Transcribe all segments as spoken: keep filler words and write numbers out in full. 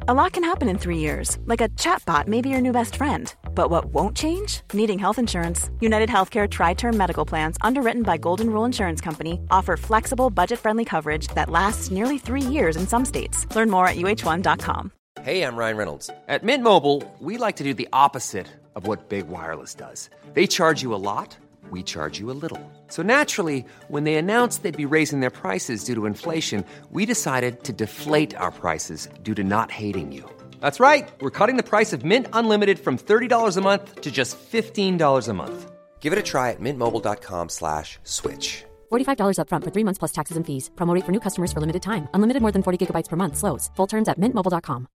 A lot can happen in three years, like a chatbot may be your new best friend. But what won't change? Needing health insurance. United Healthcare Tri-Term Medical Plans, underwritten by Golden Rule Insurance Company, offer flexible, budget-friendly coverage that lasts nearly three years in some states. Learn more at U H one dot com. Hey, I'm Ryan Reynolds. At Mint Mobile, we like to do the opposite of what Big Wireless does. They charge you a lot, we charge you a little. So naturally, when they announced they'd be raising their prices due to inflation, we decided to deflate our prices due to not hating you. That's right. We're cutting the price of Mint Unlimited from thirty dollars a month to just fifteen dollars a month. Give it a try at mintmobile.com slash switch. forty-five dollars up front for three months plus taxes and fees. Promo rate for new customers for limited time. Unlimited more than forty gigabytes per month. Slows full terms at mint mobile dot com.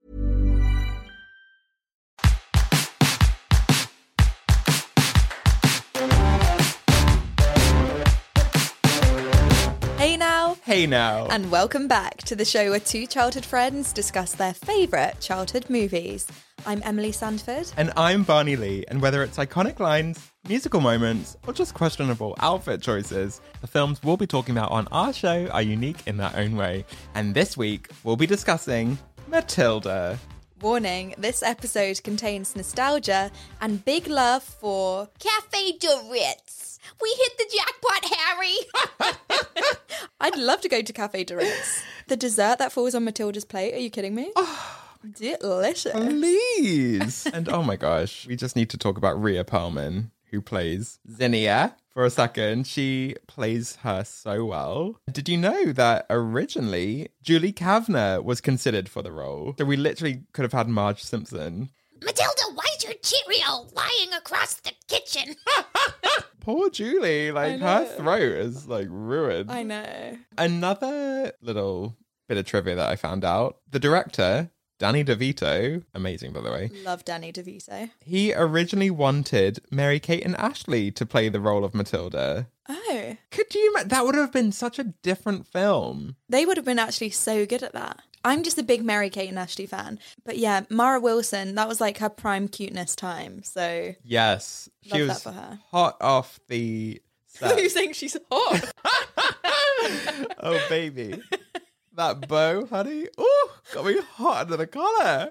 Hey now. Hey now. And welcome back to the show where two childhood friends discuss their favourite childhood movies. I'm Emily Sandford. And I'm Barney Lee. And whether it's iconic lines, musical moments, or just questionable outfit choices, the films we'll be talking about on our show are unique in their own way. And this week, we'll be discussing Matilda. Warning, this episode contains nostalgia and big love for Cafe de Ritz. We hit the jackpot, Harry. I'd love to go to Cafe de Ritz. The dessert that falls on Matilda's plate, are you kidding me? Oh, delicious. Please. And oh my gosh, we just need to talk about Rhea Perlman, who plays Zinnia. For a second, she plays her so well. Did you know that originally Julie Kavner was considered for the role? So we literally could have had Marge Simpson. Matilda, why is your Cheerio lying across the kitchen? Poor Julie, like her throat is like ruined. I know. Another little bit of trivia that I found out. The director, Danny DeVito, amazing by the way. Love Danny DeVito. He originally wanted Mary-Kate and Ashley to play the role of Matilda. Oh. Could you imagine? That would have been such a different film. They would have been actually so good at that. I'm just a big Mary-Kate and Ashley fan. But yeah, Mara Wilson, that was like her prime cuteness time. So yes, she love was that for her. Hot off the set. You're saying she's hot? Oh, baby. That bow, honey. Ooh, got me hot under the collar.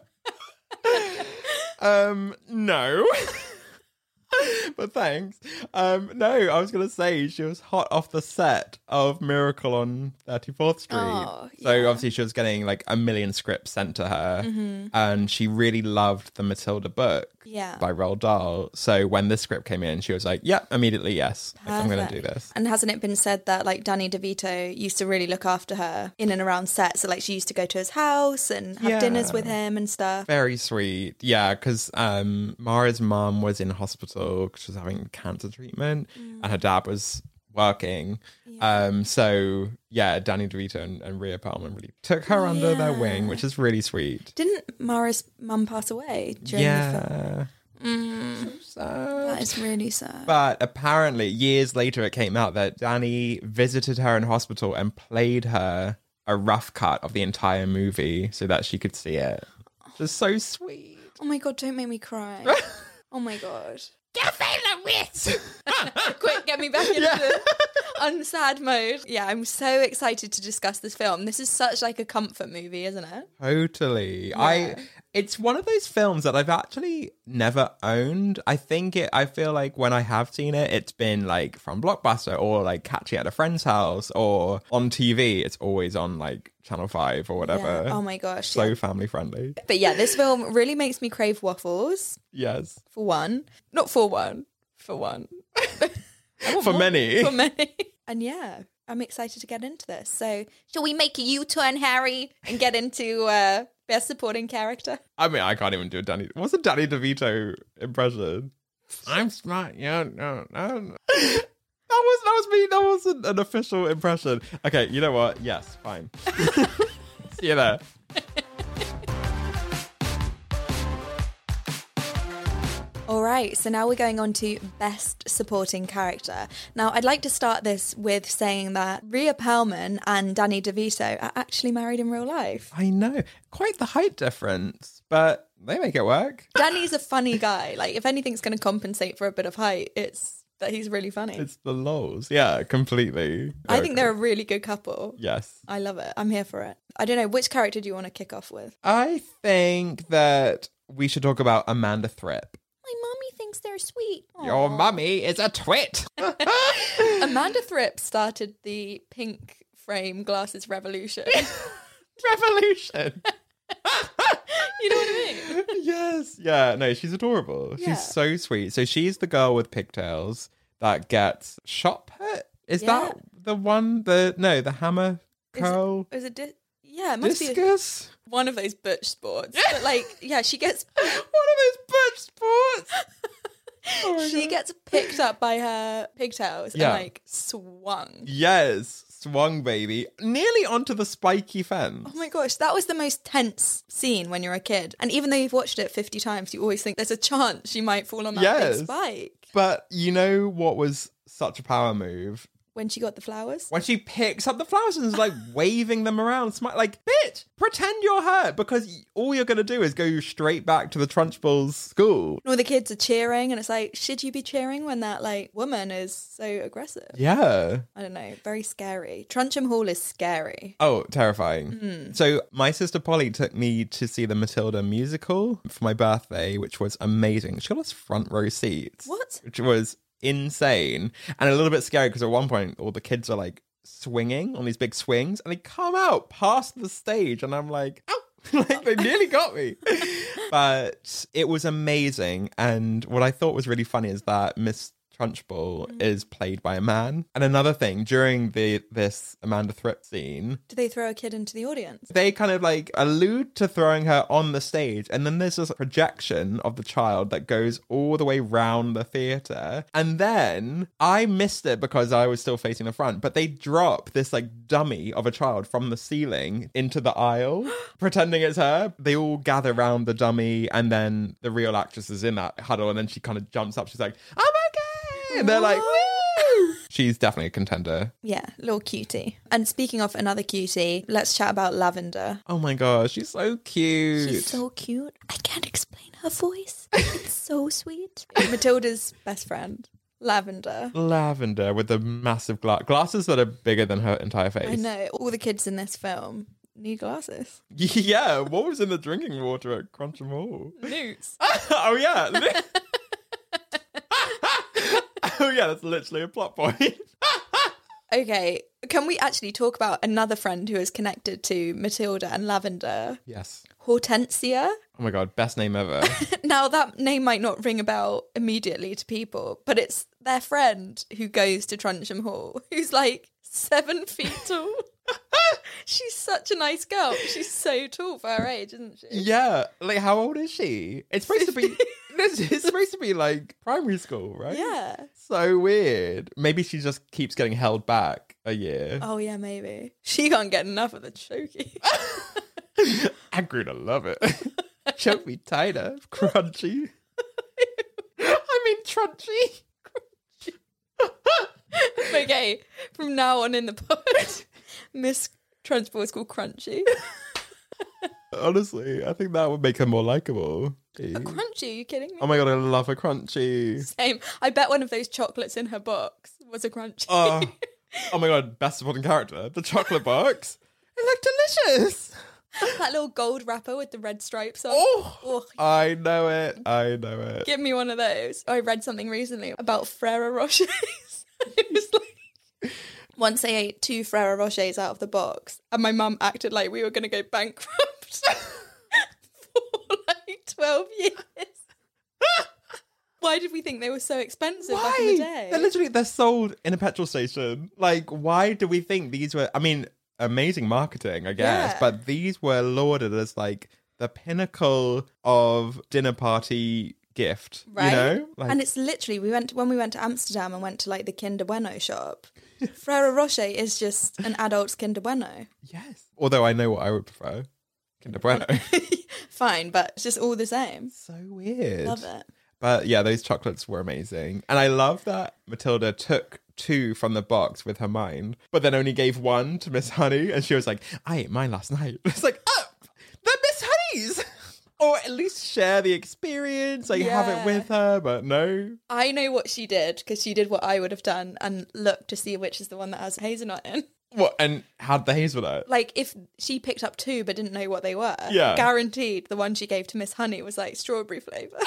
um, no. But thanks. Um, no, I was going to say she was hot off the set of Miracle on thirty-fourth Street. Oh, so yeah. obviously she was getting like a million scripts sent to her. Mm-hmm. And she really loved the Matilda book Yeah. by Roald Dahl. So when this script came in, she was like, yep, yeah, immediately yes. Like, I'm going to do this. And hasn't it been said that like Danny DeVito used to really look after her in and around set? So like she used to go to his house and have Yeah. dinners with him and stuff. Very sweet. Yeah, because um, Mara's mum was in hospital because she was having cancer treatment mm. and her dad was working. Yeah. Um, so, yeah, Danny DeVito and, and Rhea Perlman really took her under yeah. their wing, which is really sweet. Didn't Mara's mum pass away during yeah. the film? Mm. So sad. That is really sad. But apparently, years later, it came out that Danny visited her in hospital and played her a rough cut of the entire movie so that she could see it. Just so sweet. Oh my God, don't make me cry. Oh my God. Cafe de Ritz. Quick, get me back into Yeah. the unsad mode. Yeah, I'm so excited to discuss this film. This is such like a comfort movie, isn't it? Totally. Yeah. I it's one of those films that I've actually never owned. I think it I feel like when I have seen it, it's been like from Blockbuster or like catching it at a friend's house or on T V. It's always on like Channel five or whatever. Yeah. Oh my gosh. So yeah. family friendly. But yeah, this film really makes me crave waffles, Yes. for one. Not for one. For one. I want For more. many. For many. And yeah, I'm excited to get into this. So Shall we make a U-turn, Harry? and get into uh, best supporting character. I mean, I can't even do a Danny. What's a Danny DeVito impression? I'm smart. Yeah, no, no. no. That was that was me. That wasn't an official impression. Okay, you know what? Yes, fine. See you there. All right, so now we're going on to Best Supporting Character. Now, I'd like to start this with saying that Rhea Perlman and Danny DeVito are actually married in real life. I know. Quite the height difference, but they make it work. Danny's a funny guy. Like, if anything's going to compensate for a bit of height, it's that he's really funny. It's the lols. Yeah, completely. I think they're a really good couple. Yes. I love it. I'm here for it. I don't know, which character do you want to kick off with? I think that we should talk about Amanda Thripp. My mommy thinks they're sweet. Your mummy is a twit. Amanda Thripp started the pink frame glasses revolution. Revolution. You know what I mean? Yes. Yeah, no, she's adorable. Yeah. She's so sweet. So she's the girl with pigtails that gets shot put. Is Yeah. that the one? The No, the hammer Is it- curl Is it? Di- yeah, it must be a- discus? one of those butch sports. But like, yeah, she gets One of those butch sports. Oh my she God. gets picked up by her pigtails Yeah. and like swung. Yes, swung baby. Nearly onto the spiky fence. Oh my gosh, that was the most tense scene when you're a kid. And even though you've watched it fifty times, you always think there's a chance she might fall on that Yes. big spike. But you know what was such a power move? When she got the flowers. When she picks up the flowers and is like waving them around, smile like, bitch, pretend you're hurt because all you're going to do is go straight back to the Trunchbull's school. All the kids are cheering and it's like, should you be cheering when that like woman is so aggressive? Yeah. I don't know, very scary. Truncham Hall is scary. Oh, terrifying. Hmm. So my sister Polly took me to see the Matilda musical for my birthday, which was amazing. She got us front row seats. What? Which was insane and a little bit scary because at one point all the kids are like swinging on these big swings and they come out past the stage and I'm like, ow! Like they nearly got me. But it was amazing, and what I thought was really funny is that Miss Trunchbull Mm. is played by a man. And another thing, during the this Amanda Thripp scene, Do they throw a kid into the audience? they kind of like allude to throwing her on the stage, and then there's this projection of the child that goes all the way round the theatre. And then I missed it because I was still facing the front, but they drop this like dummy of a child from the ceiling into the aisle, pretending it's her. They all gather around the dummy, and then the real actress is in that huddle, and then she kind of jumps up. She's like, "Oh my God!" And they're like, "Woo!" She's definitely a contender. Yeah, little cutie. And speaking of another cutie, let's chat about Lavender. Oh my gosh, she's so cute. She's so cute. I can't explain her voice. It's so sweet. Matilda's best friend, Lavender. Lavender with the massive gla- glasses that are bigger than her entire face. I know. All the kids in this film need glasses. Yeah, what was in the drinking water at Cruncham Hall? Newts. Oh yeah. Li- oh yeah, that's literally a plot point. Okay, can we actually talk about another friend who is connected to Matilda and Lavender? Yes. Hortensia. Oh my god, best name ever. Now, that name might not ring a bell immediately to people, but it's their friend who goes to Truncham Hall, who's like seven feet tall. She's such a nice girl. She's so tall for her age, isn't she? Yeah, like how old is she? It's supposed to be this is supposed to be like primary school, right? Yeah. So weird. Maybe she just keeps getting held back a year. Oh, yeah, maybe. She can't get enough of the chokey. I'm going to love it. Choke me tighter, crunchy. I mean, trunchy. Okay, from now on in the pod, Miss Trunchbull is called Crunchy. Honestly, I think that would make her more likable. A crunchy? Are you kidding me? Oh my god, I love a crunchy. Same. I bet one of those chocolates in her box was a crunchy. Oh, oh my god, best supporting character. The chocolate box. It looked delicious. That little gold wrapper with the red stripes on. Oh, Oh, I know it. I know it. give me one of those. I read something recently about Ferrero Rochers. It was like, once I ate two Ferrero Rochers out of the box, and my mum acted like we were going to go bankrupt for like twelve years. Why did we think they were so expensive back in the Why? day? They're literally they're sold in a petrol station. Like, why do we think these were? I mean, amazing marketing, I guess, Yeah. but these were lauded as like the pinnacle of dinner party gift. Right? You know, like, And it's literally, we went when we went to Amsterdam and went to like the Kinder Bueno shop. Ferrero Rocher is just an adult's Kinder Bueno. yes. Although I know what I would prefer, Kinder Bueno. Fine, but it's just all the same. So weird. Love it. But yeah, those chocolates were amazing. And I love that Matilda took two from the box with her mind, but then only gave one to Miss Honey. And she was like, I ate mine last night. It's like, oh, they're Miss Honey's. Or at least share the experience, like have Yeah. it with her, but no. I know what she did because she did what I would have done and looked to see which is the one that has hazelnut in. What, and had the hazelnut? Like if she picked up two but didn't know what they were, Yeah. guaranteed the one she gave to Miss Honey was like strawberry flavour.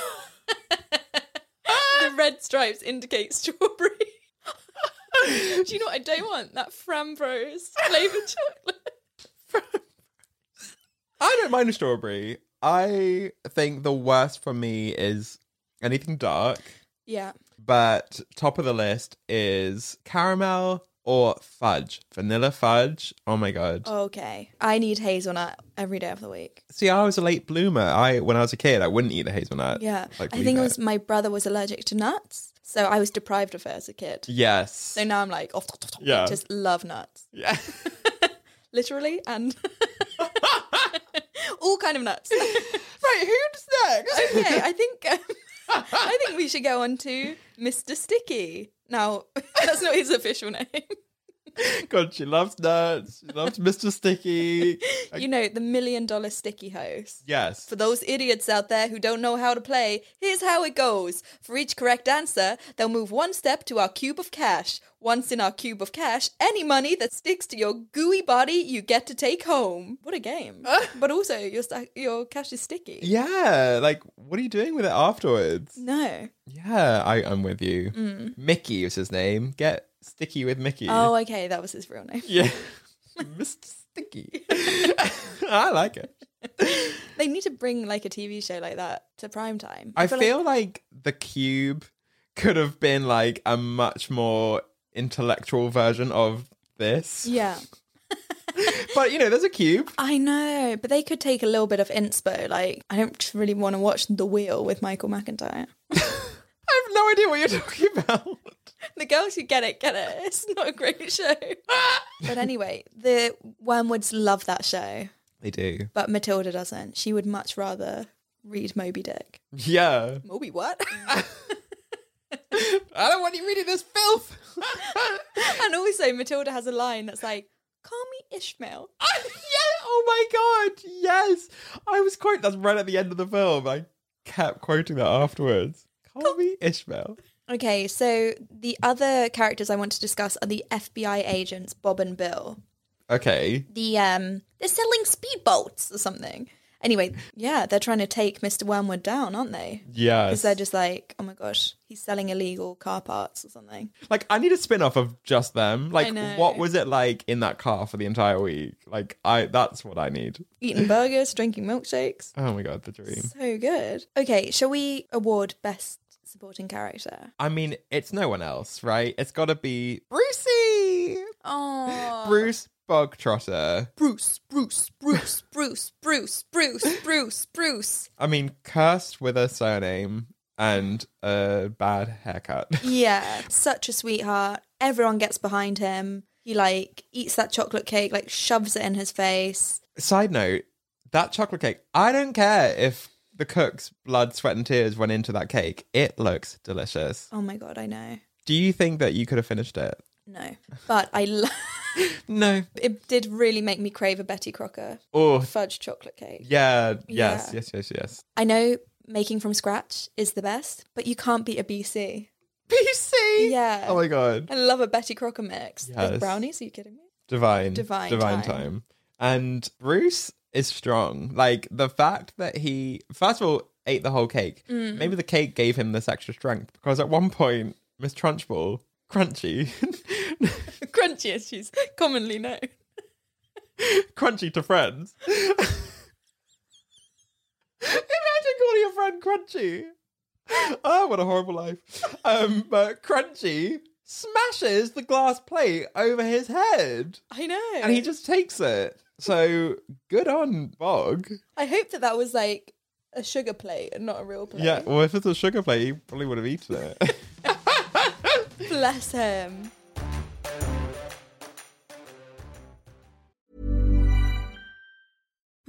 The red stripes indicate strawberry. Do you know what I don't want? That Frambrose flavoured chocolate. I don't mind a strawberry. I think the worst for me is anything dark, Yeah. but top of the list is caramel or fudge. Vanilla fudge. Oh my god. Okay. I need hazelnut every day of the week. See, I was a late bloomer. I when I was a kid, I wouldn't eat the hazelnut. Yeah. Like, I leave think it it. was my brother was allergic to nuts. So I was deprived of it as a kid. Yes. So now I'm like, oh, Yeah. just love nuts. Yeah. Literally and all kind of nuts. Right, who's next? Okay, I think um, I think we should go on to Mister Sticky. Now, that's not his official name. God, she loves nuts. She loves Mister Sticky. You know, the million dollar sticky host. Yes. For those idiots out there who don't know how to play, here's how it goes. For each correct answer, they'll move one step to our cube of cash. Once in our cube of cash, any money that sticks to your gooey body, you get to take home. What a game. But also, your sta- your cash is sticky. Yeah, like, what are you doing with it afterwards? No. Yeah, I, I'm with you. Mickey is his name. Get sticky with Mickey. Oh, okay, that was his real name. Yeah. Mister Sticky. I like it. They need to bring like a T V show like that to prime time. I feel, like- like the Cube could have been like a much more intellectual version of this. Yeah. But, you know, there's a Cube. I know, but they could take a little bit of inspo. Like, I don't really want to watch The Wheel with Michael McIntyre. I have no idea what you're talking about. The girls who get it, get it. It's not a great show. But anyway, the Wormwoods love that show, They do. but Matilda doesn't. She would much rather read Moby Dick. Yeah. Moby what? I don't want you reading this filth. And also, Matilda has a line that's like, call me Ishmael. Yeah. Oh my god. Yes. I was quoting that's right at the end of the film. I kept quoting that afterwards. Call me Ishmael. Okay, so the other characters I want to discuss are the F B I agents, Bob and Bill. Okay. The um they're selling speedboats or something. Anyway, yeah, they're trying to take Mister Wormwood down, aren't they? Yes. Because they're just like, oh my gosh, he's selling illegal car parts or something. Like, I need a spin-off of just them. Like, I know. what was it like in that car for the entire week? Like, I that's what I need. Eating burgers, drinking milkshakes. Oh my god, the dream. So good. Okay, shall we award best supporting character? I mean, it's no one else, right? It's got to be Brucey! Oh, Bruce Bogtrotter. Bruce, Bruce, Bruce, Bruce, Bruce, Bruce, Bruce, Bruce. I mean, cursed with a surname and a bad haircut. Yeah, such a sweetheart. Everyone gets behind him. He like eats that chocolate cake, like shoves it in his face. Side note, that chocolate cake, I don't care if the cook's blood, sweat and tears went into that cake. It looks delicious. Oh my god, I know. Do you think that you could have finished it? No, but I. Lo- No. it did really make me crave a Betty Crocker Oh, fudge chocolate cake. yeah. Yes, Yeah. yes, yes, yes. I know making from scratch is the best, but you can't beat a B C. P C? Yeah. Oh my god. I love a Betty Crocker mix. Yes. With brownies, are you kidding me? Divine. Divine Divine time. time. And Bruce is strong. Like, the fact that he, first of all, ate the whole cake. Mm. Maybe the cake gave him this extra strength because at one point, Miss Trunchbull, Crunchy, Crunchy as she's commonly known. Crunchy to friends. Imagine calling your friend Crunchy. Oh, what a horrible life. Um, but Crunchy smashes the glass plate over his head. I know. And he just takes it. So good on Bog. I hope that that was like a sugar plate and not a real plate. Yeah, well, if it's a sugar plate, he probably would have eaten it. Bless him.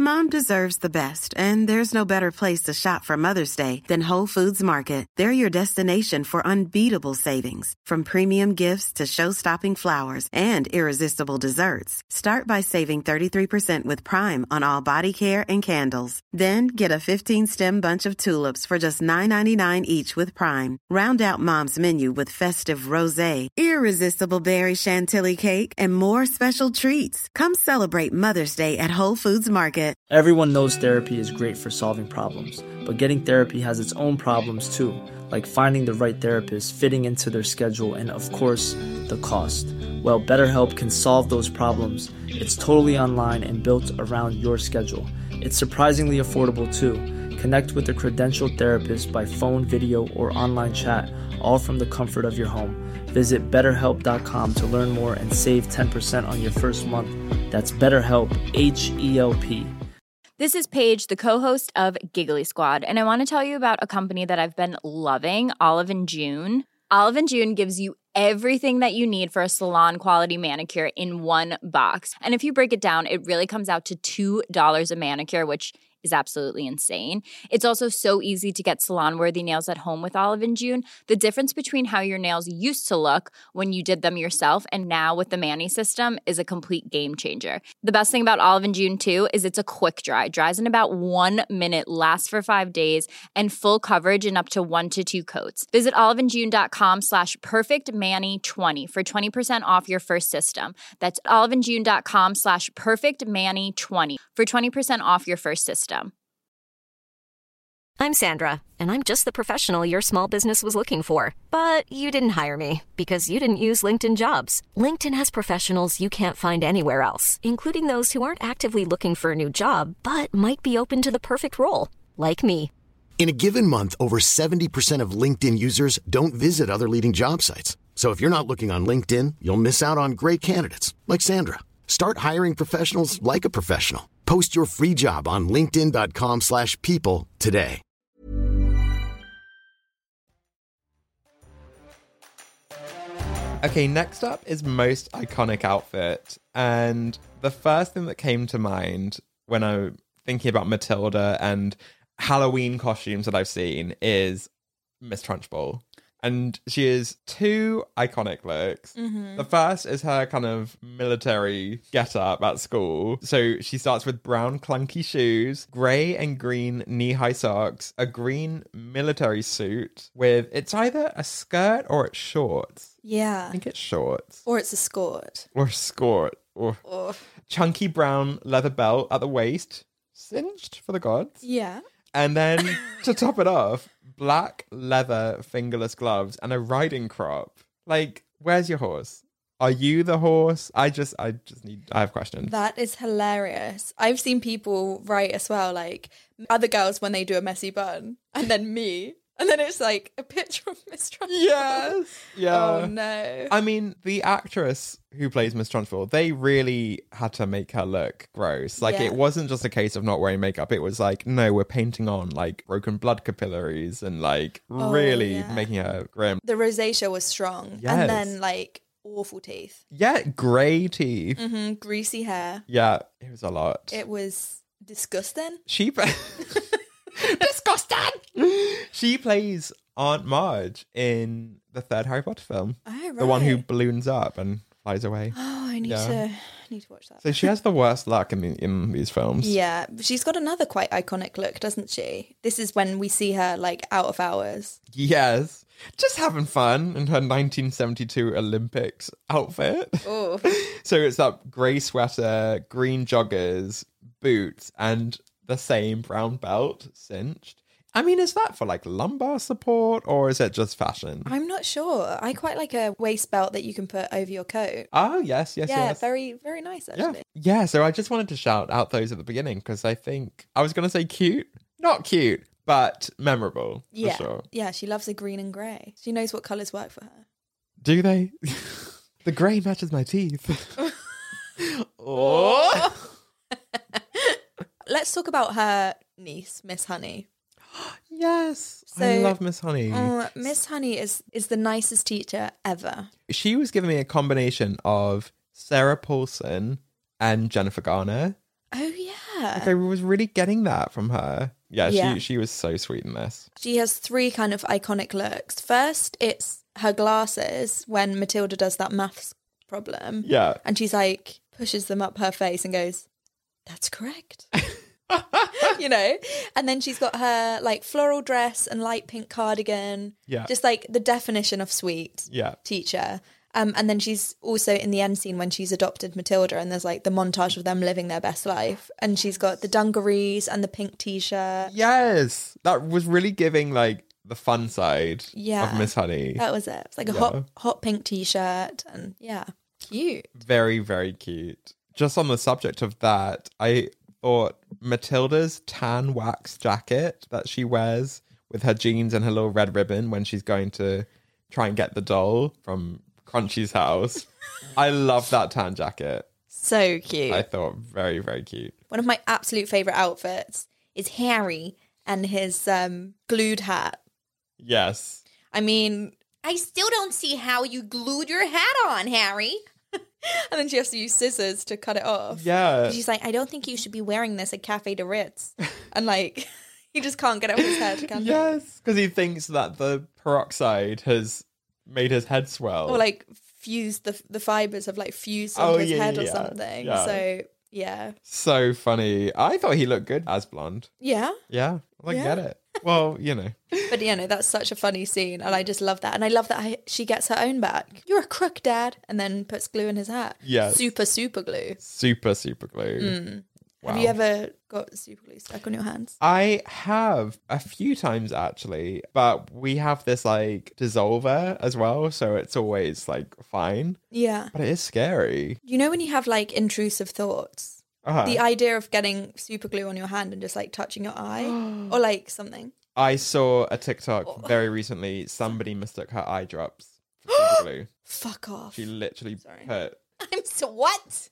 Mom deserves the best, and there's no better place to shop for Mother's Day than Whole Foods Market. They're your destination for unbeatable savings, from premium gifts to show-stopping flowers and irresistible desserts. Start by saving thirty-three percent with Prime on all body care and candles. Then get a fifteen-stem bunch of tulips for just nine ninety-nine each with Prime. Round out Mom's menu with festive rosé, irresistible berry chantilly cake, and more special treats. Come celebrate Mother's Day at Whole Foods Market. Everyone knows therapy is great for solving problems, but getting therapy has its own problems too, like finding the right therapist, fitting into their schedule, and of course, the cost. Well, BetterHelp can solve those problems. It's totally online and built around your schedule. It's surprisingly affordable too. Connect with a credentialed therapist by phone, video, or online chat, all from the comfort of your home. Visit better help dot com to learn more and save ten percent on your first month. That's BetterHelp, H E L P. This is Paige, the co-host of Giggly Squad, and I want to tell you about a company that I've been loving, Olive and June. Olive and June gives you everything that you need for a salon-quality manicure in one box. And if you break it down, it really comes out to two dollars a manicure, which is absolutely insane. It's also so easy to get salon-worthy nails at home with Olive and June. The difference between how your nails used to look when you did them yourself and now with the Mani system is a complete game changer. The best thing about Olive and June, too, is it's a quick dry. Dries in about one minute, lasts for five days, and full coverage in up to one to two coats. Visit oliveandjune.com slash perfectmani20 for twenty percent off your first system. That's oliveandjune.com slash perfectmani20 for twenty percent off your first system. I'm Sandra, and I'm just the professional your small business was looking for. But you didn't hire me because you didn't use LinkedIn Jobs. LinkedIn has professionals you can't find anywhere else, including those who aren't actively looking for a new job, but might be open to the perfect role, like me. In a given month, over seventy percent of LinkedIn users don't visit other leading job sites. So if you're not looking on LinkedIn, you'll miss out on great candidates, like Sandra. Start hiring professionals like a professional. Post your free job on linkedin.com slash people today. Okay, next up is most iconic outfit. And the first thing that came to mind when I'm thinking about Matilda and Halloween costumes that I've seen is Miss Trunchbull. And she has two iconic looks. Mm-hmm. The first is her kind of military get-up at school. So she starts with brown clunky shoes, grey and green knee-high socks, a green military suit with, it's either a skirt or it's shorts. Yeah. I think it's shorts. Or it's a skirt. Or a skirt. Or oh. Chunky brown leather belt at the waist, cinched for the gods. Yeah. And then to top it off, black leather fingerless gloves and a riding crop. Like, where's your horse? Are you the horse? I just, I just need, I have questions. That is hilarious. I've seen people write as well, like other girls when they do a messy bun, and then me. And then it's like a picture of Miss Trunchbull. Yes. Yeah. Oh, no. I mean, the actress who plays Miss Trunchbull, they really had to make her look gross. Like, Yeah. it wasn't just a case of not wearing makeup. It was like, no, we're painting on, like, broken blood capillaries and, like, Oh, really yeah. making her grim. The rosacea was strong. Yes. And then, like, awful teeth. Yeah, grey teeth. Mm-hmm. Greasy hair. Yeah, it was a lot. It was disgusting. She... Disgusting! She plays Aunt Marge in the third Harry Potter film. Oh, right. The one who balloons up and flies away. Oh, I need Yeah. to I need to watch that. So she has the worst luck in, the, in these films. Yeah, she's got another quite iconic look, doesn't she? This is when we see her, like, out of hours. Yes. Just having fun in her nineteen seventy-two Olympics outfit. Oh. So it's that grey sweater, green joggers, boots, and the same brown belt cinched. I mean, is that for like lumbar support or is it just fashion? I'm not sure. I quite like a waist belt that you can put over your coat. Oh, yes, yes, yeah, yes. very, very nice, actually. Yeah. yeah, so I just wanted to shout out those at the beginning because I think I was going to say cute. Not cute, but memorable, Yeah. for sure. Yeah, she loves the green and grey. She knows what colours work for her. Do they? The grey matches my teeth. Oh. Let's talk about her niece, Miss Honey. Yes, So- I love Miss Honey. Oh, Miss Honey is is the nicest teacher ever. She was giving me a combination of Sarah Paulson and Jennifer Garner. Oh, yeah. Like, I was really getting that from her. Yeah, Yeah. she she was so sweet in this. She has three kind of iconic looks. First, it's her glasses when Matilda does that maths problem. Yeah. And she's like, pushes them up her face and goes, that's correct. You know? And then she's got her like floral dress and light pink cardigan. Yeah. Just like the definition of sweet Yeah. teacher. Um, and then she's also in the end scene when she's adopted Matilda, and there's like the montage of them living their best life. And she's got the dungarees and the pink t-shirt. Yes. That was really giving like the fun side Yeah. of Miss Honey. That was it. It's like a Yeah. hot hot pink t-shirt, and yeah, cute. Very, very cute. Just on the subject of that, I thought Matilda's tan wax jacket that she wears with her jeans and her little red ribbon when she's going to try and get the doll from Crunchy's house. I love that tan jacket. So cute. I thought very, very cute. One of my absolute favorite outfits is Harry and his um, glued hat. Yes. I mean, I still don't see how you glued your hat on, Harry. and then she has to use scissors to cut it off. Yeah. She's like, I don't think you should be wearing this at Cafe de Ritz. And like, he just can't get it off his head, can he? Yes. Because he thinks that the peroxide has made his head swell. Or like fused the the fibers have like fused Oh, on his yeah, head or yeah, something. yeah. So yeah. So funny. I thought he looked good as blonde. Yeah. Yeah. I Yeah. get it. Well, you know. But you know, that's such a funny scene, and I just love that. And I love that I, she gets her own back. You're a crook, Dad, and then puts glue in his hat. Yes. Super, super glue. Super, super glue. Mm. Wow. Have you ever got super glue stuck on your hands? I have a few times actually, but we have this like dissolver as well, so it's always like fine. Yeah. But it is scary. You know when you have like intrusive thoughts? Uh-huh. The idea of getting super glue on your hand and just like touching your eye or like something. I saw a TikTok very recently. Somebody mistook her eye drops for super glue. Fuck off. She literally Sorry. put. I'm so what?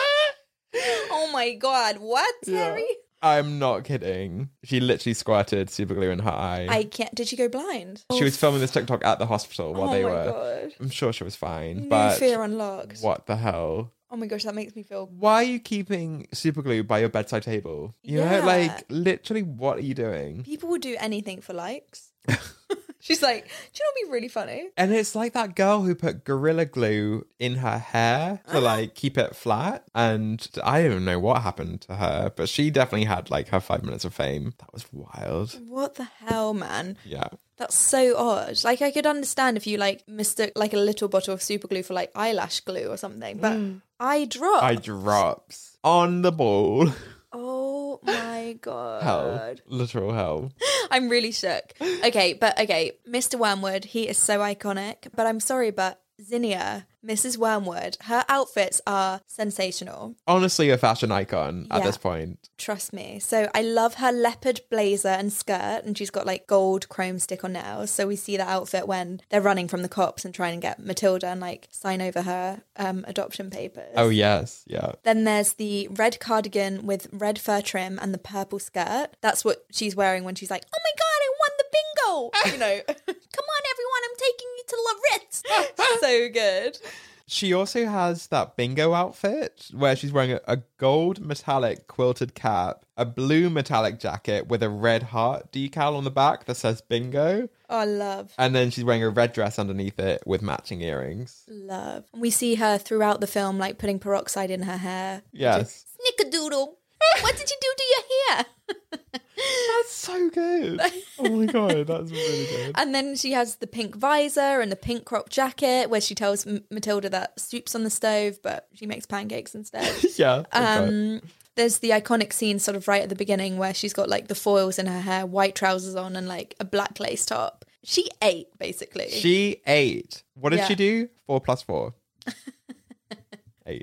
Oh my god, what, Harry? I'm not kidding. She literally squirted super glue in her eye. I can't. Did she go blind? She was filming this TikTok at the hospital while Oh they my were. God. I'm sure she was fine, New but fear unlocked. what the hell? Oh my gosh, that makes me feel. Why are you keeping super glue by your bedside table? You Yeah. know, like literally, what are you doing? People would do anything for likes. She's like, do you know what'd be really funny? And it's like that girl who put Gorilla Glue in her hair to like keep it flat. And I don't know what happened to her, but she definitely had like her five minutes of fame. That was wild. What the hell, man? Yeah. That's so odd. Like, I could understand if you like mistook like a little bottle of super glue for like eyelash glue or something, but eye drop. Eye drops on the ball. Oh my god. Hell. Literal hell. I'm really shook. Okay, but okay, Mister Wormwood, he is so iconic. But I'm sorry, but Zinnia, Missus Wormwood, her outfits are sensational. Honestly, a fashion icon at Yeah. this point. Trust me. So I love her leopard blazer and skirt, and she's got like gold chrome stick-on nails. So we see that outfit when they're running from the cops and trying to get Matilda and like sign over her um, adoption papers. Oh, yes. Yeah. Then there's the red cardigan with red fur trim and the purple skirt. That's what she's wearing when she's like, oh my God, I won the bingo. You know, Come on, everyone, I'm taking you to La Ritz. so good. She also has that bingo outfit where she's wearing a, a gold metallic quilted cap, a blue metallic jacket with a red heart decal on the back that says bingo. Oh, love. And then she's wearing a red dress underneath it with matching earrings. Love. We see her throughout the film, like putting peroxide in her hair. Yes. Snickerdoodle. What did you do to your hair? That's so good. Oh my God, that's really good. And then she has the pink visor and the pink crop jacket where she tells M- Matilda that soup's on the stove, but she makes pancakes instead. Yeah. that's right. Um, there's the iconic scene sort of right at the beginning where she's got like the foils in her hair, white trousers on, and like a black lace top. She ate, basically. She ate. What did Yeah. she do? Four plus four. Eight.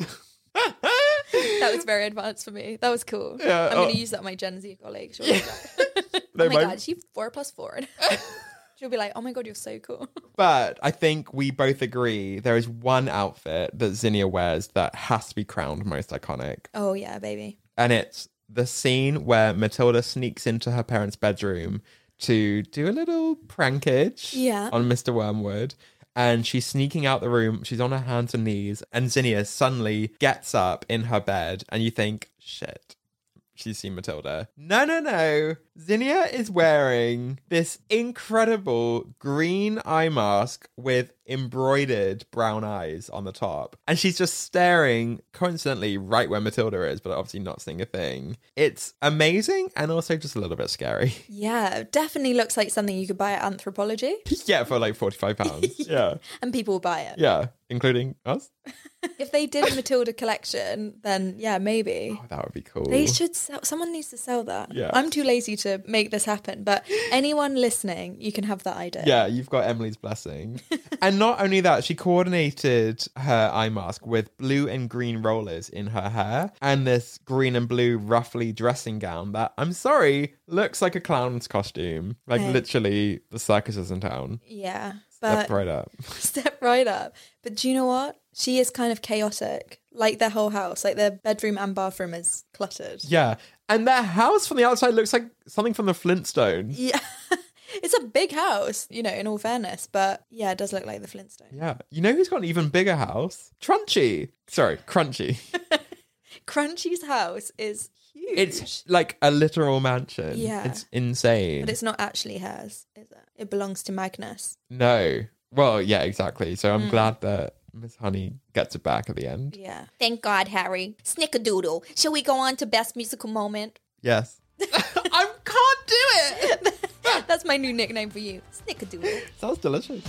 That was very advanced for me. That was cool. Yeah, I'm oh. going to use that on my Gen Z colleague. She'll be like, oh No, my my- God, she's four plus four. She'll be like, oh my God, you're so cool. But I think we both agree there is one outfit that Zinnia wears that has to be crowned most iconic. Oh yeah, baby. And it's the scene where Matilda sneaks into her parents' bedroom to do a little prankage Yeah. on Mister Wormwood. And she's sneaking out the room. She's on her hands and knees. And Zinnia suddenly gets up in her bed. And you think, shit, she's seen Matilda. No, no, no. Zinnia is wearing this incredible green eye mask with embroidered brown eyes on the top. And she's just staring constantly right where Matilda is, but obviously not seeing a thing. It's amazing and also just a little bit scary. Yeah, it definitely looks like something you could buy at Anthropology. Yeah, for like forty-five pounds. Yeah. And people will buy it. Yeah, including us. If they did a Matilda collection, then yeah, maybe. Oh, that would be cool. They should sell, someone needs to sell that. Yeah. I'm too lazy to make this happen, but anyone listening, you can have that idea. Yeah, you've got Emily's blessing. And not only that, she coordinated her eye mask with blue and green rollers in her hair and this green and blue ruffly dressing gown that, I'm sorry, looks like a clown's costume. Like Hey. literally the circus is in town. Yeah. Step But right up. step right up. But do you know what? She is kind of chaotic. Like their whole house, like their bedroom and bathroom is cluttered. Yeah. And their house from the outside looks like something from the Flintstones. Yeah. It's a big house, you know, in all fairness. But yeah, it does look like the Flintstones. Yeah. You know who's got an even bigger house? Trunchy. Sorry, Crunchy. Crunchy's house is huge. It's like a literal mansion. Yeah. It's insane. But it's not actually hers, is it? It belongs to Magnus. No. Well, yeah, exactly. So I'm Mm. glad that Miss Honey gets it back at the end. Yeah. Thank God, Harry. Snickerdoodle. Shall we go on to best musical moment? Yes. I can't do it. That's my new nickname for you. Snickerdoodle. Sounds delicious.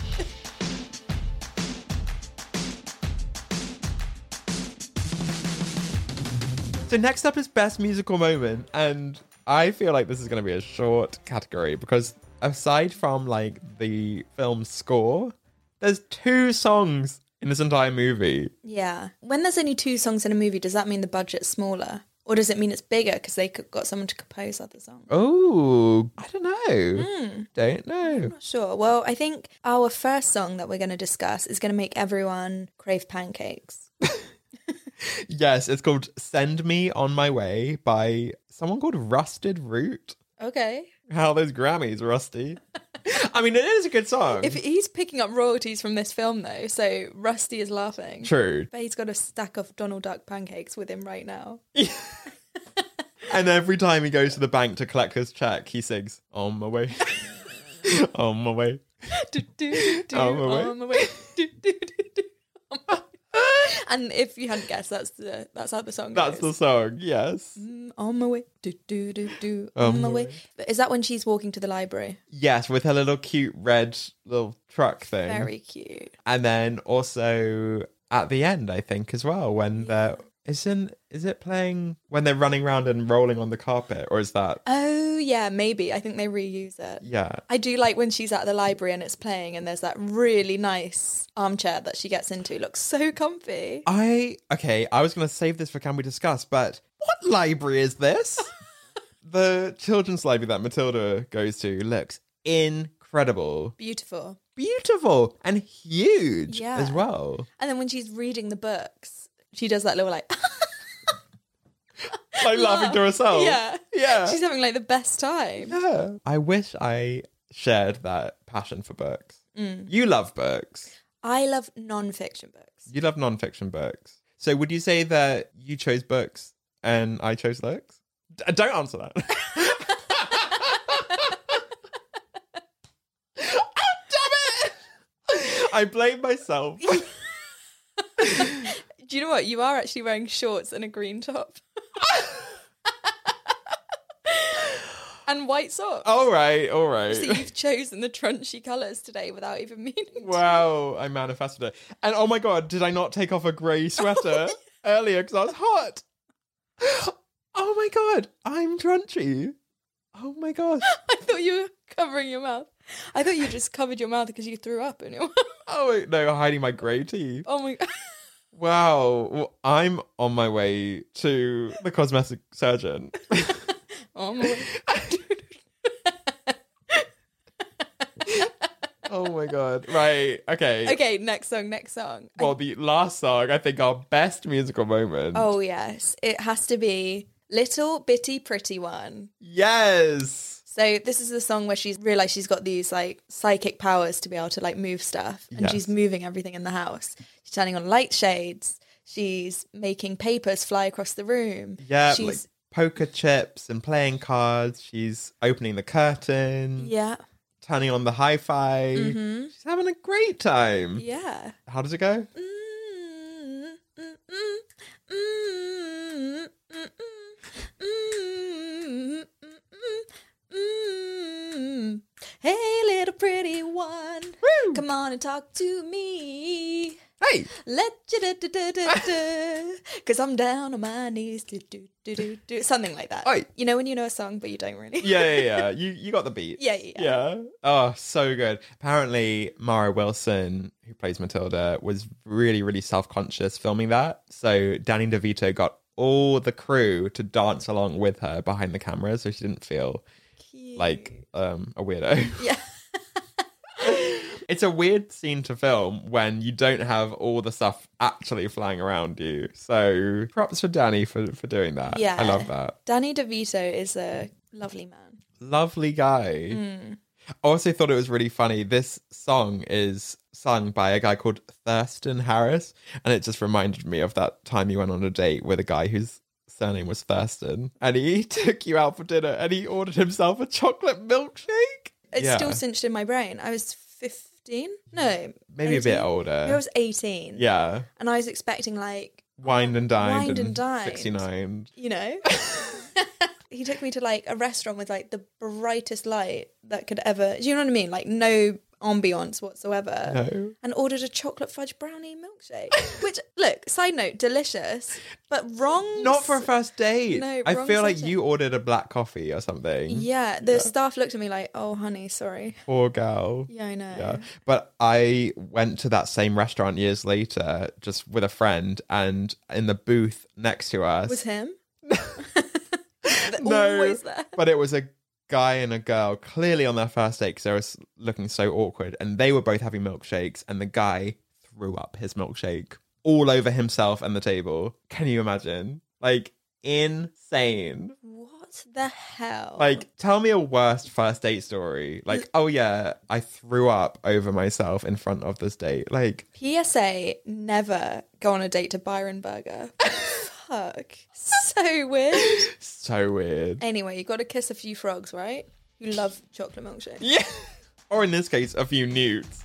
So next up is best musical moment, and I feel like this is going to be a short category because aside from like the film score, there's two songs in this entire movie. Yeah. When there's only two songs in a movie, does that mean the budget's smaller? Or does it mean it's bigger because they c- got someone to compose other songs? Oh, I don't know. Hmm. Don't know. Not sure. Well, I think our first song that we're going to discuss is going to make everyone crave pancakes. Yes, it's called Send Me On My Way by someone called Rusted Root. Okay. How those Grammys, Rusty. I mean, it is a good song. If he's picking up royalties from this film, though, so Rusty is laughing. True. But he's got a stack of Donald Duck pancakes with him right now. And every time he goes to the bank to collect his check, he sings, On My Way. On My Way. Do, do, do, do, On my way. on my way. Do, do, do, do, on my way. And if you hadn't guessed, that's the that's how the song That's the goes. song, yes. Mm, on my way. Do, do, do, do. On On my my way. way. But is that when she's walking to the library? Yes, with her little cute red little truck thing. Very cute. And then also at the end, I think, as well, when they're... Isn't, is it playing when they're running around and rolling on the carpet? Or is that... Oh, yeah, maybe. I think they reuse it. Yeah. I do like when she's at the library and it's playing and there's that really nice armchair that she gets into. It looks so comfy. I... Okay, I was going to save this for Can We Discuss, but what library is this? The children's library that Matilda goes to looks incredible. Beautiful. Beautiful and huge Yeah. as well. And then when she's reading the books, she does that little like... Like laughing to herself. Yeah. Yeah. She's having like the best time. Yeah. I wish I shared that passion for books. Mm. You love books. I love non-fiction books. You love non-fiction books. So would you say that you chose books and I chose looks? D- don't answer that. Oh, damn it! I blame myself. Do you know what? You are actually wearing shorts and a green top. And white socks. All right, all right. So you've chosen the trunchy colours today without even meaning to. Wow, I manifested it. And oh my god, did I not take off a grey sweater earlier because I was hot? Oh my god, I'm trunchy. Oh my gosh. I thought you were covering your mouth. I thought you just covered your mouth because you threw up in your mouth. Oh wait, no, hiding my grey teeth. Oh my god. Wow, well, I'm on my way to the cosmetic surgeon. Oh my Oh my god. Right, okay. Okay, next song, next song. Well, the last song, I think our best musical moment. Oh yes, it has to be Little Bitty Pretty One. Yes. So this is the song where she's realised she's got these like psychic powers to be able to like move stuff, and Yes. she's moving everything in the house. She's turning on light shades. She's making papers fly across the room. Yeah, she's like poker chips and playing cards. She's opening the curtain. Yeah. Turning on the hi-fi. Mm-hmm. She's having a great time. Yeah. How does it go? Mm, mm, mm, mm, mm, mm, mm, mm. Hey, little pretty one. Woo! Come on and talk to me. Hey! Let you da da da da da. Because I'm down on my knees. Do, do, do, do, do. Something like that. Oi. You know when you know a song, but you don't really. Yeah, yeah, yeah. You you got the beat. Yeah, yeah, yeah. Yeah. Oh, so good. Apparently, Mara Wilson, who plays Matilda, was really, really self-conscious filming that. So Danny DeVito got all the crew to dance along with her behind the camera, so she didn't feel Cute. like um, a weirdo. Yeah. It's a weird scene to film when you don't have all the stuff actually flying around you. So props for Danny for, for doing that. Yeah. I love that. Danny DeVito is a lovely man. Lovely guy. Mm. I also thought it was really funny. This song is sung by a guy called Thurston Harris. And it just reminded me of that time you went on a date with a guy whose surname was Thurston. And he took you out for dinner and he ordered himself a chocolate milkshake. It's Yeah. still cinched in my brain. I was fifteen. No. Maybe a bit eighteen. older. I was eighteen. Yeah. And I was expecting like, Wined and dined. Wined and dined. sixty-nine. you know. He took me to like a restaurant with like the brightest light that could ever, do you know what I mean? Like no ambiance whatsoever. No. And ordered a chocolate fudge brownie milkshake. Which, look, side note, delicious, but wrong. Not for a first date. No, I wrong feel like setting. you ordered a black coffee or something. Yeah, the staff looked at me like, oh, honey, sorry. Poor gal. Yeah, I know. Yeah. But I went to that same restaurant years later, just with a friend, and in the booth next to us. Was him? No, Always there. but it was a guy and a girl clearly on their first date because they were looking so awkward, and they were both having milkshakes, and the guy threw up his milkshake all over himself and the table. Can you imagine? Like, insane. What the hell? Like, tell me a worst first date story. Like, oh yeah, I threw up over myself in front of this date. Like, P S A, never go on a date to Byron Burger. Fuck. So weird. so weird. Anyway, you got to kiss a few frogs, right? You love chocolate milkshake. Yeah. Or in this case, a few nudes.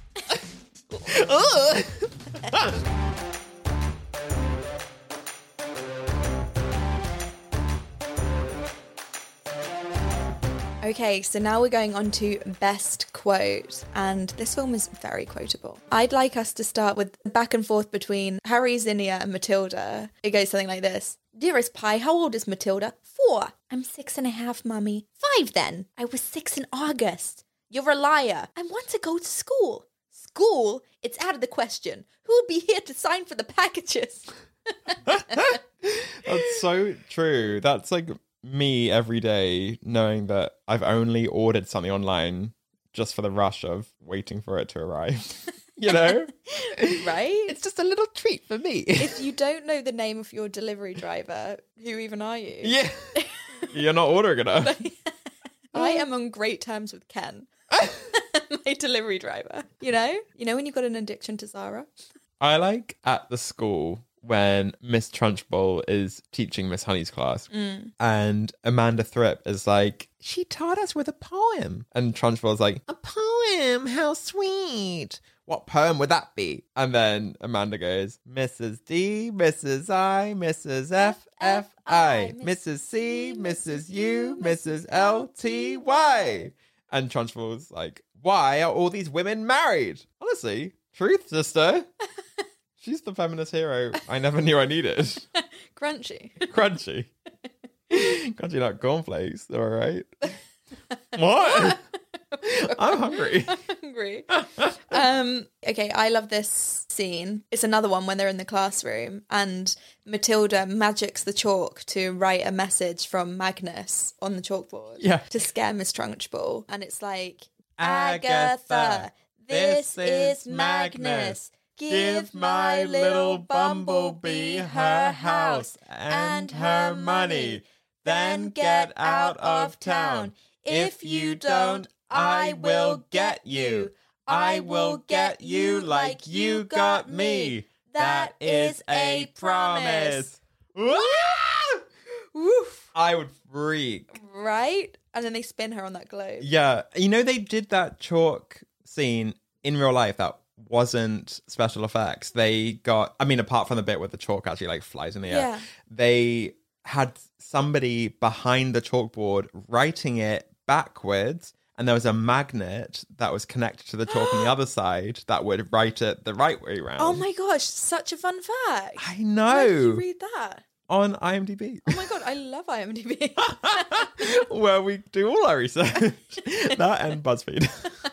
Okay, so now we're going on to best quote, and this film is very quotable. I'd like us to start with the back and forth between Harry, Zinnia, and Matilda. It goes something like this. Dearest Pie, how old is Matilda? Four. I'm six and a half, Mummy. Five then. I was six in August. You're a liar. I want to go to school. School? It's out of the question. Who would be here to sign for the packages? That's so true. That's like me every day, knowing that I've only ordered something online just for the rush of waiting for it to arrive. You know? Right? It's just a little treat for me. If you don't know the name of your delivery driver, who even are you? Yeah. You're not ordering enough. I am on great terms with Ken, my delivery driver. You know? You know when you've got an addiction to Zara? I like at the school when Miss Trunchbull is teaching Miss Honey's class Mm. and Amanda Thripp is like, she taught us with a poem. And Trunchbull's like, a poem? How sweet. What poem would that be? And then Amanda goes, Missus D, Missus I, Missus F, F, I, Missus C, Missus U, Missus L, T, Y. And Trunchbull's like, why are all these women married? Honestly, truth, sister. She's the feminist hero I never knew I needed. Crunchy. Crunchy. Crunchy like cornflakes. All right. What? I'm hungry. I'm hungry. um, okay, I love this scene. It's another one when they're in the classroom and Matilda magics the chalk to write a message from Magnus on the chalkboard Yeah. to scare Miss Trunchbull. And it's like, Agatha, this is Magnus. Give my little bumblebee her house and her money. Then get out of town. If you don't, I will get you. I will get you like you got me. That is a promise. Woo! Woof. I would freak. Right? And then they spin her on that globe. Yeah. You know, they did that chalk scene in real life that wasn't special effects. They got, I mean, apart from the bit where the chalk actually like flies in the air, Yeah. they had somebody behind the chalkboard writing it backwards, and there was a magnet that was connected to the chalk on the other side that would write it the right way around. Oh my gosh, such a fun fact. I know. Where did you read that? On IMDb. Oh my god, I love IMDb. Where we do all our research. That and BuzzFeed.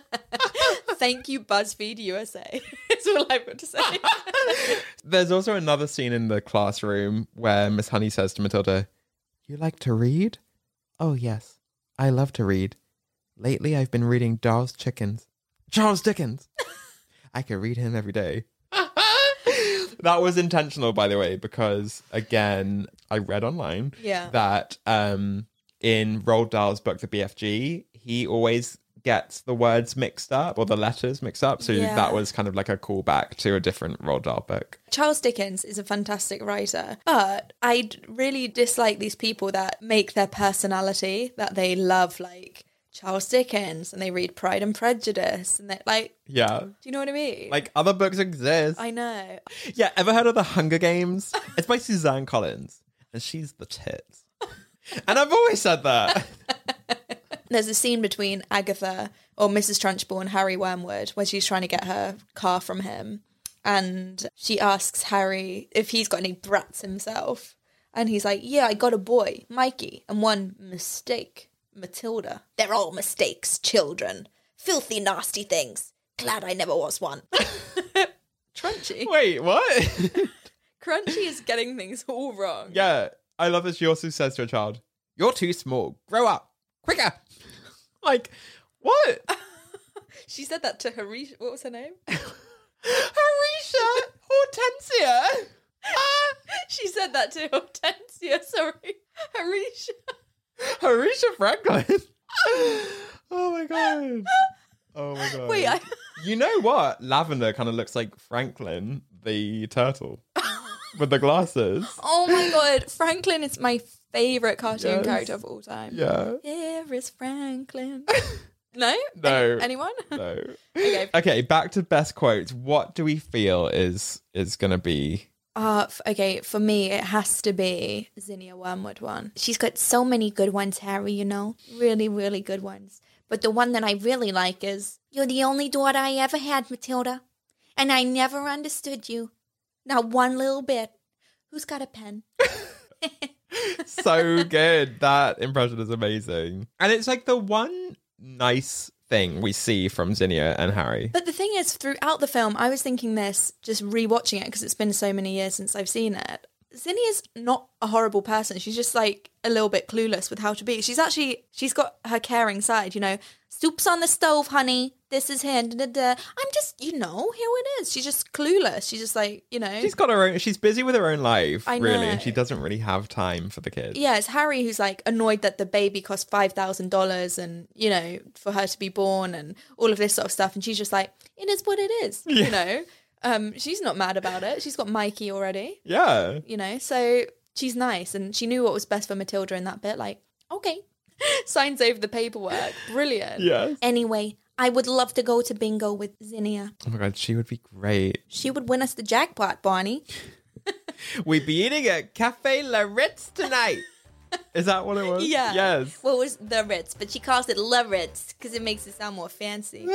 Thank you, BuzzFeed U S A. That's all I've got to say. There's also another scene in the classroom where Miss Honey says to Matilda, "You like to read?" "Oh, yes. I love to read. Lately, I've been reading Charles Dickens. Charles Dickens! I could read him every day." That was intentional, by the way, because, again, I read online Yeah. that um, in Roald Dahl's book, The B F G, he always gets the words mixed up or the letters mixed up. So Yeah. that was kind of like a callback to a different Roald Dahl book. Charles Dickens is a fantastic writer, but I really dislike these people that make their personality that they love, like Charles Dickens, and they read Pride and Prejudice, and they're like, Yeah. do you know what I mean? Like, other books exist. I know. Yeah, ever heard of The Hunger Games? It's by Suzanne Collins, and she's the tits. And I've always said that. There's a scene between Agatha, or Missus Trunchbull, and Harry Wormwood where she's trying to get her car from him. And she asks Harry if he's got any brats himself. And he's like, yeah, I got a boy, Mikey, and one mistake, Matilda. They're all mistakes, children. Filthy, nasty things. Glad I never was one. Crunchy. Wait, what? Crunchy is getting things all wrong. Yeah, I love that she also says to a child, "You're too small. Grow up. Quicker." Like, what? She said that to Harisha. What was her name? Harisha Hortensia. She said that to Hortensia, sorry. Harisha. Harisha Franklin. Oh my god. Oh my god. Wait, I... You know what? Lavender kind of looks like Franklin, the turtle, with the glasses. Oh my god, Franklin is my favourite cartoon Yes. character of all time. Yeah. Here is Franklin. No? No. Any- anyone? No. Okay. Okay, back to best quotes. What do we feel is is going to be? Uh, f- okay, for me, it has to be Zinnia Wormwood one. She's got so many good ones, Harry, you know? Really, really good ones. But the one that I really like is, You're the only daughter I ever had, Matilda. And I never understood you. Not one little bit. Who's got a pen? So good. That impression is amazing. And it's like the one nice thing we see from Zinnia and Harry. But the thing is, throughout the film, I was thinking this, just rewatching it, because it's been so many years since I've seen it. Zinnia's not a horrible person. She's just like a little bit clueless with how to be. She's actually, she's got her caring side, you know. Soup's on the stove, honey. This is here. Da, da, da. I'm just, you know, here it is. She's just clueless. She's just like, you know. She's got her own, she's busy with her own life, I really, know. and she doesn't really have time for the kids. Yeah, it's Harry who's like annoyed that the baby cost five thousand dollars and, you know, for her to be born and all of this sort of stuff. And she's just like, it is what it is, Yeah. you know. Um, she's not mad about it. She's got Mikey already, Yeah. you know. So she's nice and she knew what was best for Matilda in that bit. Like, okay. Signs over the paperwork. Brilliant. Yes. Anyway, I would love to go to bingo with Zinnia. Oh my god, she would be great. She would win us the jackpot, Barney. We'd be eating at Cafe La Ritz tonight. Is that what it was? Yeah. Yes. Well, it was the Ritz, but she calls it La Ritz because it makes it sound more fancy.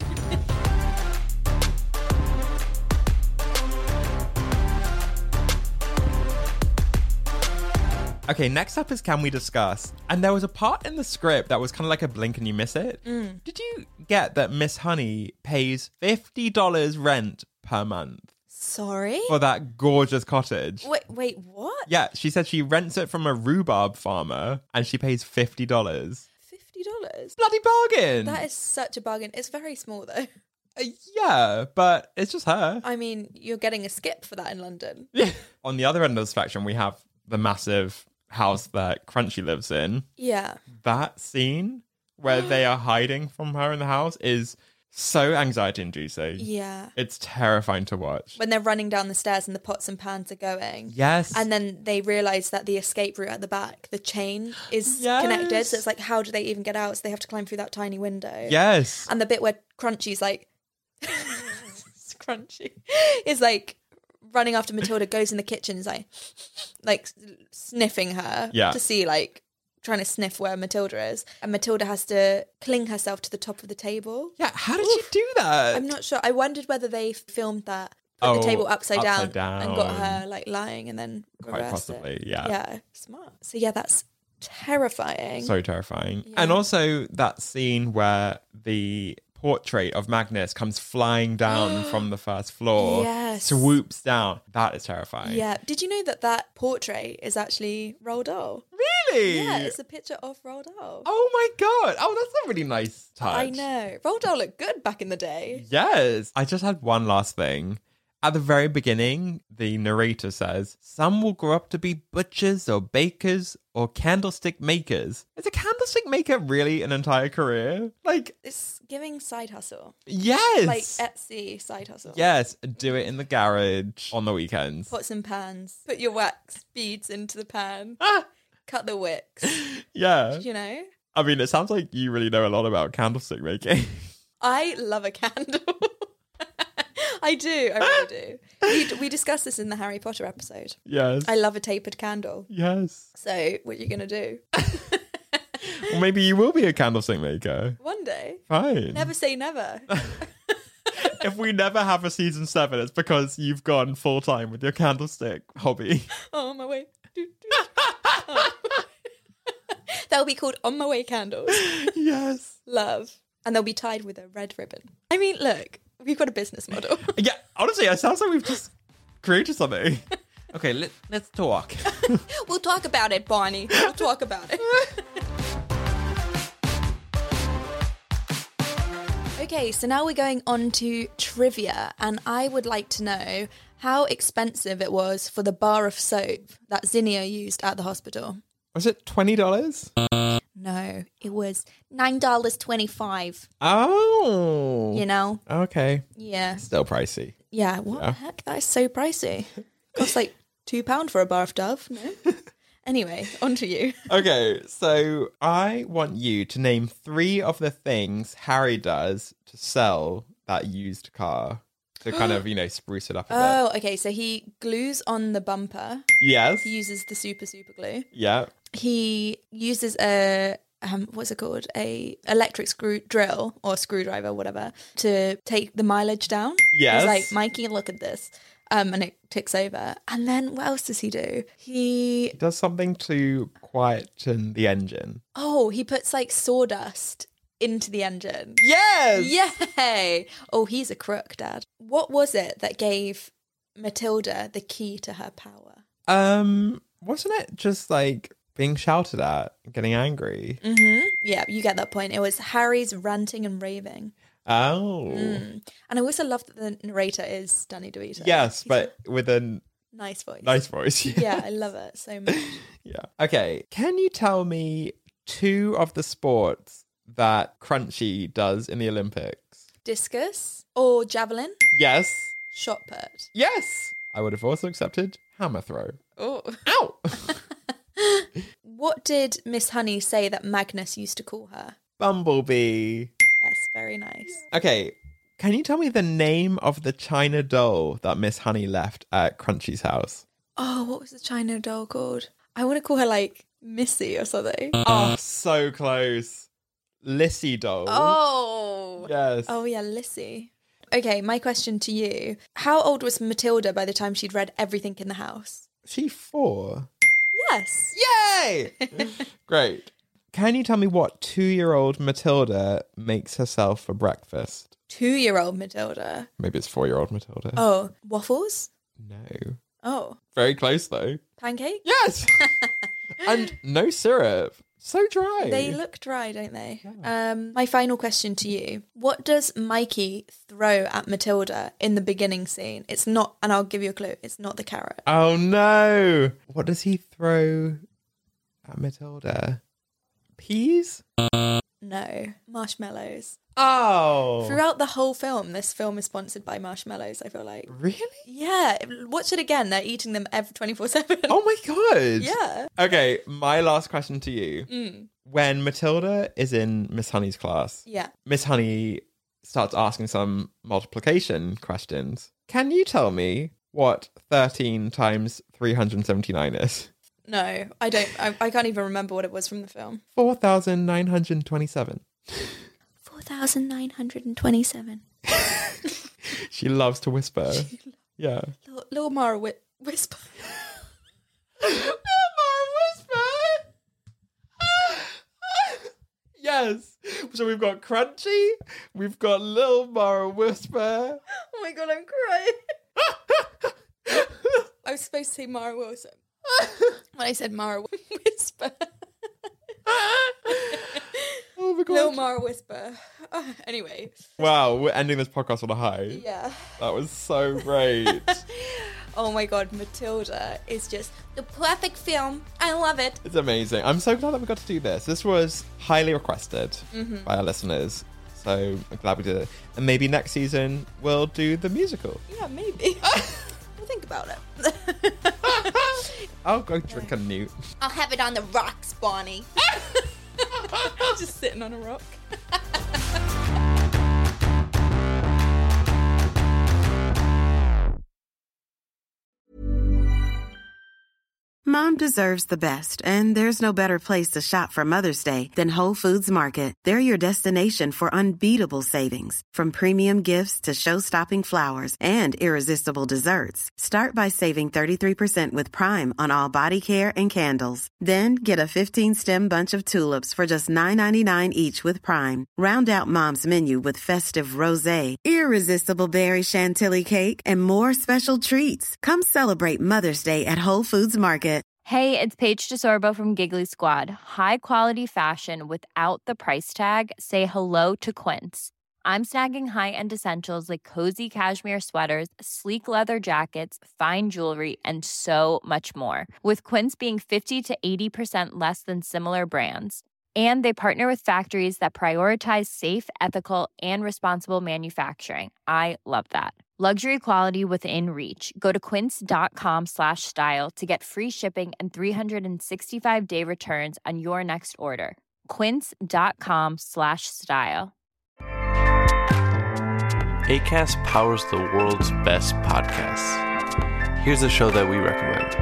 Okay, next up is Can We Discuss? And there was a part in the script that was kind of like a blink and you miss it. Mm. Did you get that Miss Honey pays fifty dollars rent per month Sorry? for that gorgeous cottage? Wait, wait, what? Yeah, she said she rents it from a rhubarb farmer and she pays fifty dollars. fifty dollars? Bloody bargain! That is such a bargain. It's very small though. Uh, yeah, but it's just her. I mean, you're getting a skip for that in London. Yeah. On the other end of the spectrum, we have the massive house that Crunchy lives in. Yeah. That scene where they are hiding from her in the house is So anxiety inducing. Yeah. It's terrifying to watch. When they're running down the stairs and the pots and pans are going. Yes. And then they realise that the escape route at the back, the chain is Yes. connected. So it's like, how do they even get out? So they have to climb through that tiny window. Yes. And the bit where Crunchy's like, it's Crunchy, is like running after Matilda, goes in the kitchen, is like, like sniffing her Yeah. to see like, trying to sniff where Matilda is. And Matilda has to cling herself to the top of the table. Yeah, how did she do that? I'm not sure. I wondered whether they filmed that, put Oh, the table upside, upside down, and got down. her like lying and then Quite reversed possibly, it. yeah. Yeah, smart. So yeah, that's terrifying. So terrifying. Yeah. And also that scene where the portrait of Magnus comes flying down from the first floor, Yes. swoops down. That is terrifying. Yeah. Did you know that that portrait is actually Roald Dahl? Really? Yeah, it's a picture of Roald Dahl. Oh my god. Oh, that's a really nice touch. I know. Roald Dahl looked good back in the day. Yes. I just had one last thing. At the very beginning, the narrator says, some will grow up to be butchers or bakers or candlestick makers. Is a candlestick maker really an entire career? Like, It's giving side hustle. yes. Like Etsy side hustle. Yes, do it in the garage on the weekends. Pots and pans. Put your wax beads into the pan. Ah, Cut the wicks. yeah. You know? I mean, it sounds like you really know a lot about candlestick making. I love a candle. I do. I really do. We, we discussed this in the Harry Potter episode. Yes. I love a tapered candle. Yes. So, what are you going to do? Well, maybe you will be a candlestick maker. One day. Fine. Never say never. If we never have a season seven, it's because you've gone full time with your candlestick hobby. On my way. Do, do. Oh. That'll be called On My Way Candles. Yes. Love. And they'll be tied with a red ribbon. I mean, look, we've got a business model. Yeah, honestly, it sounds like we've just created something. Okay, let, let's talk. We'll talk about it, Barney. We'll talk about it. Okay, so now we're going on to trivia, and I would like to know how expensive it was for the bar of soap that Zinnia used at the hospital. Was it twenty dollars? No, it was nine dollars and twenty-five cents. Oh. You know? Okay. Yeah. Still pricey. Yeah, what Yeah. the heck? That is so pricey. Costs like two pounds for a bar of Dove. No? Anyway, on to you. Okay, so I want you to name three of the things Harry does to sell that used car. To kind of, you know, spruce it up a bit. Oh, okay. So he glues on the bumper. Yes. He uses the super, super glue. Yeah. He uses a, um, what's it called? A electric screw drill or screwdriver, whatever, to take the mileage down. Yes. He's like, Mikey, look at this. Um, and it ticks over. And then what else does he do? He, He does something to quieten the engine. oh, he puts like sawdust into the engine. Yes! Yay! Oh, he's a crook, Dad. What was it that gave Matilda the key to her power? Um, wasn't it just like being shouted at, getting angry? Mm-hmm. Yeah, you get that point. It was Harry's ranting and raving. Oh. Mm. And I also love that the narrator is Danny DeVito. Yes, He's but with a n- a nice voice. nice voice. Yeah. Yeah, I love it so much. Yeah. Okay, can you tell me two of the sports that Crunchy does in the Olympics? Discus or javelin? Yes. Shot put. Yes. I would have also accepted hammer throw. Oh. Ow! What did Miss Honey say that Magnus used to call her? Bumblebee. Yes, very nice. Okay, can you tell me the name of the China doll that Miss Honey left at Crunchy's house? Oh, what was the China doll called? I want to call her like Missy or something. Oh, so close. Lissy doll. Oh. Yes. Oh, yeah, Lissy. Okay, my question to you. How old was Matilda by the time she'd read everything in the house? She four. Yes. Yay! Great. Can you tell me what two-year-old Matilda makes herself for breakfast? Two-year-old Matilda. Maybe it's four-year-old Matilda. Oh, waffles? No. Oh, Very close, though. pancake? Yes! And no syrup. So dry. They look dry, don't they? Um, my final question to you. What does Mikey throw at Matilda in the beginning scene? It's not, and I'll give you a clue, it's not the carrot. Oh, no. What does he throw at Matilda? Peas? No, marshmallows. Oh. Throughout the whole film, this film is sponsored by marshmallows, I feel like. Really? Yeah. Watch it again. They're eating them every twenty-four seven. Oh my God. Yeah. Okay, my last question to you. Mm. When Matilda is in Miss Honey's class, Yeah. Miss Honey starts asking some multiplication questions. Can you tell me what thirteen times three hundred seventy-nine is? No, I don't. I, I can't even remember what it was from the film. four thousand nine hundred twenty-seven. four thousand nine hundred twenty-seven. She loves to whisper. Yeah. Little, little Mara whi- whisper. Little Mara whisper. Yes. So we've got Crunchy. We've got Little Mara whisper. Oh my God, I'm crying. I was supposed to say Mara Wilson. When I said Mara Whisper. Oh my God. Little Mara Whisper. Uh, anyway. Wow, we're ending this podcast on a high. Yeah. That was so great. Oh my God, Matilda is just the perfect film. I love it. It's amazing. I'm so glad that we got to do this. This was highly requested Mm-hmm. by our listeners. So I'm glad we did it. And maybe next season we'll do the musical. Yeah, maybe. We'll think about it. I'll go drink a newt. I'll have it on the rocks, Bonnie. Just sitting on a rock. Mom deserves the best, and there's no better place to shop for Mother's Day than Whole Foods Market. They're your destination for unbeatable savings, from premium gifts to show-stopping flowers and irresistible desserts. Start by saving thirty-three percent with Prime on all body care and candles. Then get a fifteen-stem bunch of tulips for just nine ninety-nine each with Prime. Round out Mom's menu with festive rosé, irresistible berry chantilly cake, and more special treats. Come celebrate Mother's Day at Whole Foods Market. Hey, it's Paige DeSorbo from Giggly Squad. High quality fashion without the price tag. Say hello to Quince. I'm snagging high-end essentials like cozy cashmere sweaters, sleek leather jackets, fine jewelry, and so much more. With Quince being fifty to eighty percent less than similar brands. And they partner with factories that prioritize safe, ethical, and responsible manufacturing. I love that. Luxury quality within reach. Go to quince.com slash style to get free shipping and three sixty-five day returns on your next order. Quince.com slash style. Acast powers the world's best podcasts. Here's a show that we recommend.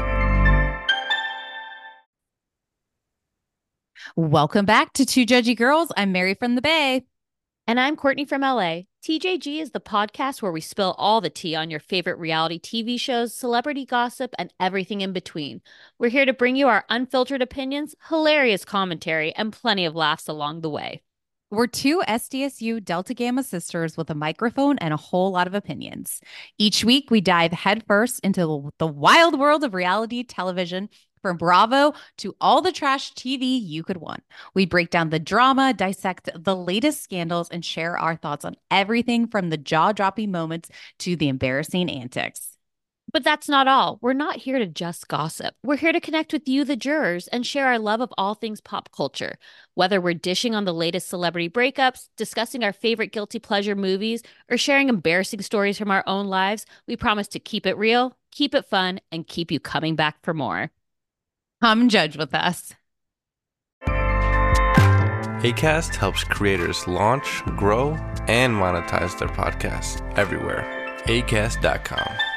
Welcome back to Two Judgy Girls. I'm Mary from the Bay. And I'm Courtney from L A. T J G is the podcast where we spill all the tea on your favorite reality T V shows, celebrity gossip, and everything in between. We're here to bring you our unfiltered opinions, hilarious commentary, and plenty of laughs along the way. We're two S D S U Delta Gamma sisters with a microphone and a whole lot of opinions. Each week, we dive headfirst into the wild world of reality television, from Bravo to all the trash T V you could want. We break down the drama, dissect the latest scandals, and share our thoughts on everything from the jaw-dropping moments to the embarrassing antics. But that's not all. We're not here to just gossip. We're here to connect with you, the jurors, and share our love of all things pop culture. Whether we're dishing on the latest celebrity breakups, discussing our favorite guilty pleasure movies, or sharing embarrassing stories from our own lives, we promise to keep it real, keep it fun, and keep you coming back for more. Come judge with us. Acast helps creators launch, grow, and monetize their podcasts everywhere. acast dot com.